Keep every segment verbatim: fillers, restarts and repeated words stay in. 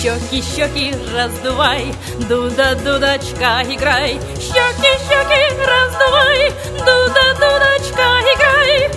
Щеки, щеки раздувай, дуда, дудочка, играй. Щеки, щеки раздувай, дуда, дудочка, играй.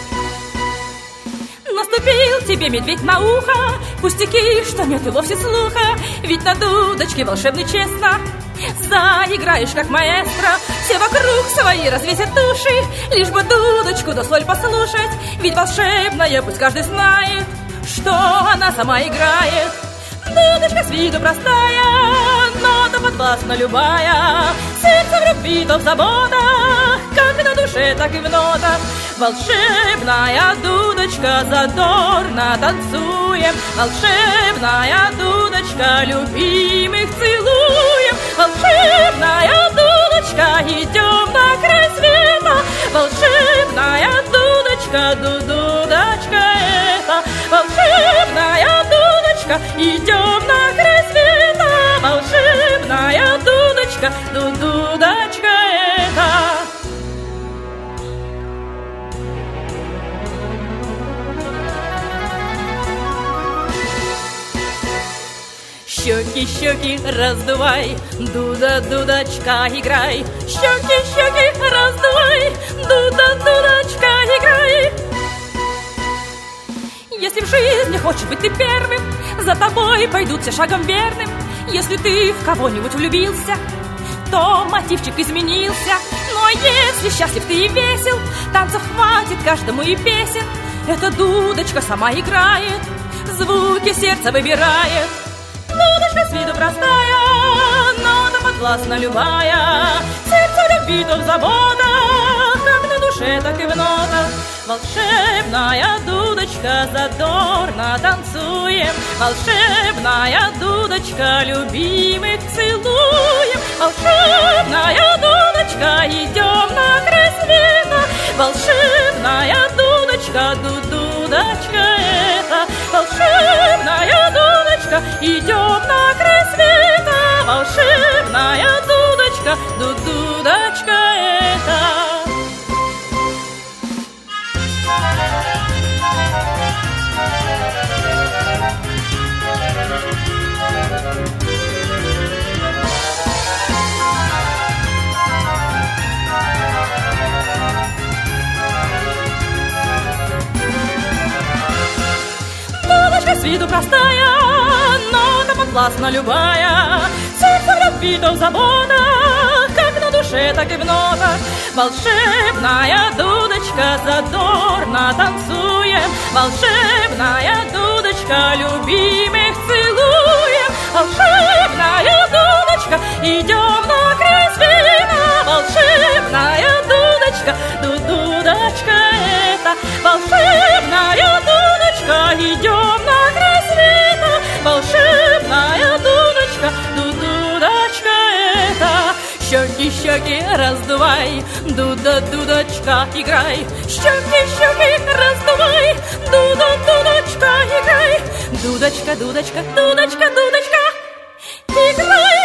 Наступил тебе медведь на ухо, пустяки, что нет и вовсе слуха. Ведь на дудочке волшебной честно заиграешь, как маэстро. Все вокруг свои развесят уши, лишь бы дудочку да соль послушать. Ведь волшебная, пусть каждый знает, что она сама играет. Дудочка с виду простая, нота подвластна любая. Сердце в любви, то в заботах, как на душе, так и в нотах. Волшебная дудочка, задорно танцуем. Волшебная дудочка, любимых целуем. Волшебная дудочка, идем на край света. Волшебная дудочка, ду-дудочка это. Волшебная дудочка, идем на край света. Волшебная дудочка, ду-дудочка это. Щеки, щеки раздувай, дуда, дудочка, играй. Щеки, щеки раздувай, дуда, дудочка, играй. Если в жизни хочешь быть ты первым, за тобой пойдут все шагом верным. Если ты в кого-нибудь влюбился, то мотивчик изменился. Но если счастлив ты и весел, танцев хватит каждому и песен. Эта дудочка сама играет, звуки сердца выбирает. Дудочка с виду простая, нота подвластна любая. Сердце в любви, то в заботах, как на душе, так и в нотах. Волшебная дудочка, задорно танцуем. Волшебная дудочка, любимых целуем. Волшебная дудочка, идем на край света. Волшебная дудочка, ду-дудочка это. Волшебная дудочка, идем на край света. Волшебная дудочка, ду-дудочка это. Дудочка с виду простая, нота подвластна любая. Сердце в любви, то в заботах, как на душе, так и в нотах. Волшебная дудочка, задорно танцуем. Волшебная дудочка, любимых целуем. Волшебная дудочка, идем на край света. Волшебная дудочка, ду-дудочка это. Волшебная дудочка, идем на край света. Волшебная дудочка, ду-дудочка это. Щеки, щеки раздувай, дуда, дудочка, играй. Щеки, щеки раздувай, дуда, дудочка, играй. Дудочка, дудочка, дудочка, дудочка, играй.